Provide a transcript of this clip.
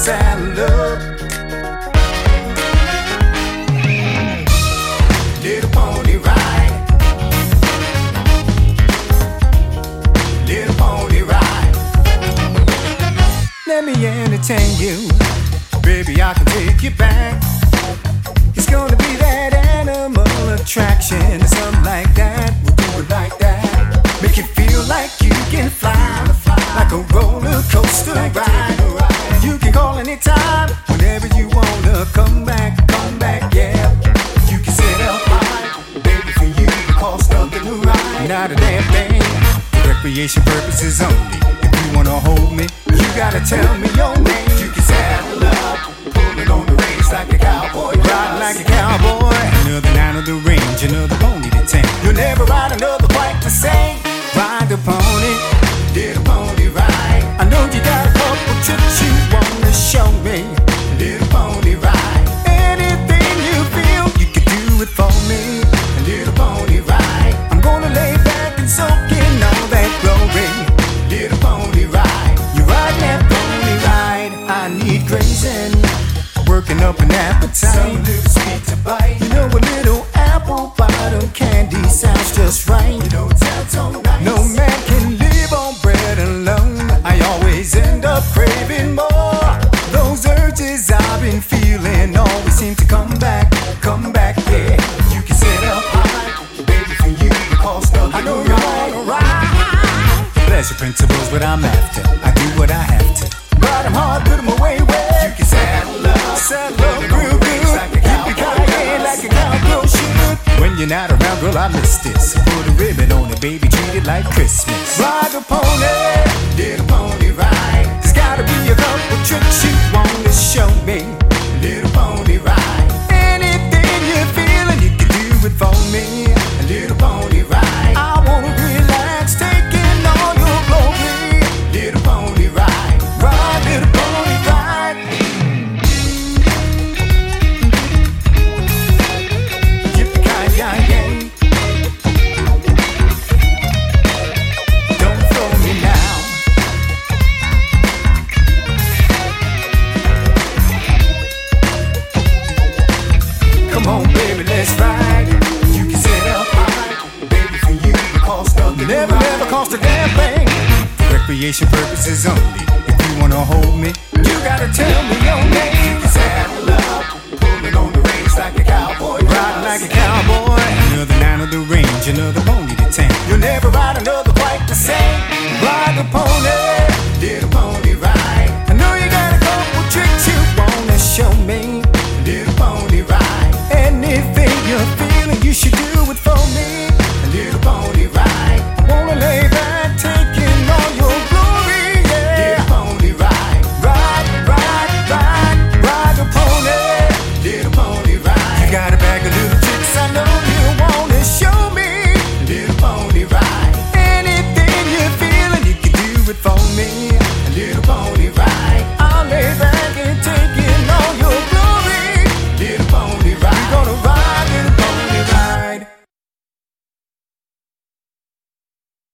saddle up. Little pony ride. Little pony ride. Let me entertain you. Baby, I can take you back. It's gonna be that animal attraction or something like that. We'll do it like that. Make you feel like you can fly, like a roller coaster ride. You can call anytime, whenever you wanna come back, yeah. You can sit up high, baby, for you, the cost of the new ride. Not a damn thing, for recreation purposes only. If you wanna hold me, you gotta tell me your name. You can saddle up, pulling on the reins like a cowboy, riding like a cowboy. Another night on the range, another pony to tame. You'll never ride another quite the same. Ride the pony, little pony ride. I know you got a couple tricks you wanna show me. Little pony ride. Anything you feel, you can do it for me. Little pony ride. I'm gonna lay back and soak in all that glory. Little pony ride. You ride that pony ride. I need grazing, working up an appetite. Some little sweet to bite. You know a little apple bottom candy sounds just right. You know it sounds so nice. No man can live on bread alone. I always end up craving more. Those urges I've been feeling always seem to come back, yeah. You can sit up high, baby, for you, the cost of the I know you wanna ride. Pleasure principles, what I'm after. I do what I have to. Ride them hard, put them away well. You can saddle up real good. Yippee-ki-yay like a cowgirl should. When you're not around, girl, I miss this. Put a ribbon on it, baby, treat it like Christmas. Ride the pony, little pony ride. There's gotta be a couple tricks you wanna show me. Little pony ride. Anything you're feeling, you can do it for me. A little pony ride. I wanna relax, taking all your glory. Little pony ride. Ride, little pony ride. Yippee-ki-yay. Don't throw me now. Come on, baby, let's ride. You can sit up high, baby, for you, the cost of the never cost a damn thing. For recreation purposes only. If you wanna hold me, you gotta tell me your name. You can saddle up, pulling on the reins like a cowboy, riding like a cowboy. Another night on the range, another pony to tame. You'll never ride another quite the same. Ride the pony, little pony ride. I know you got a couple tricks you wanna show me. Little pony ride. Anything you're feeling, you should do it for me. A little pony ride. I wanna lay back, taking all your glory, yeah. Little pony ride. Ride, ride, ride, ride the pony. Little pony ride. You got a bag of little tricks I know you wanna show me. Little pony ride. Anything you're feeling, you can do it for me. A little pony